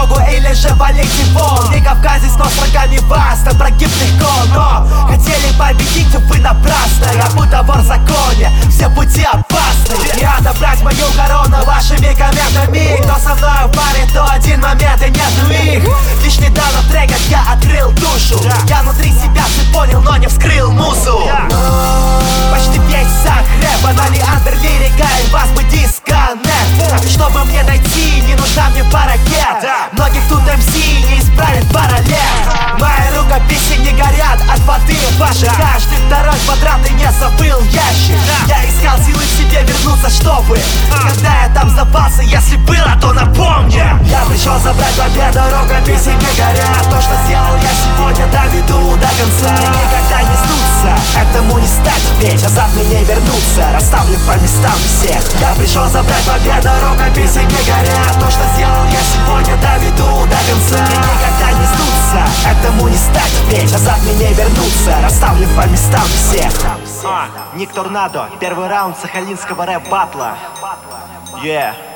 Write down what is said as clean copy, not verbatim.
дорогу или же валите вон. Не кавказец, но с врагами вас там прогиб легко. Но хотели победить, увы, напрасно. Я будто вор в законе, все пути опасны. И отобрать мою корону вашими комментами. Кто со мной в паре, то один момент и нету их. Лишь недавно в треках я открыл душу. Я внутри себя все понял, но не вскрыл мусу. Почти весь сак рэпа на Леандр лирика, и вас бы дисконнект. Чтобы мне найти, не нужна мне пара ракет. Многих тут МС не исправит пара лет. Мои рукописи не горят от воды ваши. Каждый второй квадратный не забыл ящик. Я искал силы в себе вернуться, чтобы когда я там запался, если было, то напомни. Я пришел забрать победу, рукописи не горят. То, что сделал я сегодня, доведу до конца. Мне никогда не сдуться, этому не стать. Ведь назад мне не вернуться, расставлю по местам всех. Я пришел забрать победу, рукописи не горят. То, что сделал я сегодня, доведу до конца. Мне никогда не сдуться, этому не стать. Ведь назад мне не вернуться, расставлю по местам всех. Ник Торнадо, первый раунд сахалинского рэп-батла. Yeah.